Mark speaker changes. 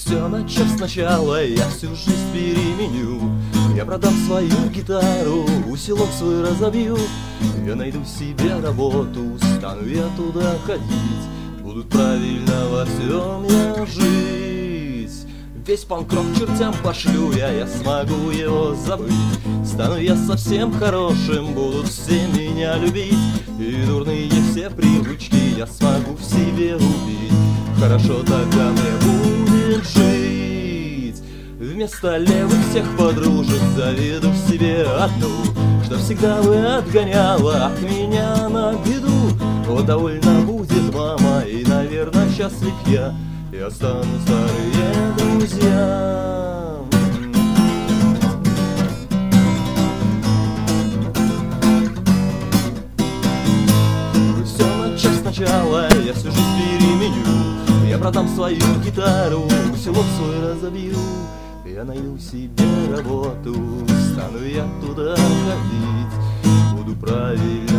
Speaker 1: Все начав сначала, я всю жизнь переменю. Я продам свою гитару, селок свой разобью. Я найду себе работу, стану я туда ходить. Будут правильно во всем я жить. Весь панк-рок чертям пошлю я смогу его забыть. Стану я совсем хорошим, будут все меня любить. И дурные все привычки я смогу в себе убить. Хорошо тогда мне будет жить. Вместо левых всех подружек заведу в себе одну, что всегда бы отгоняла от меня на беду. Вот довольно будет мама, и, наверное, счастлив я, и остану старые друзья. Все начав сначала, я всю жизнь переменю. Я продам свою гитару, селок свой разобью. Я найду себе работу, стану я туда ходить. Буду правильно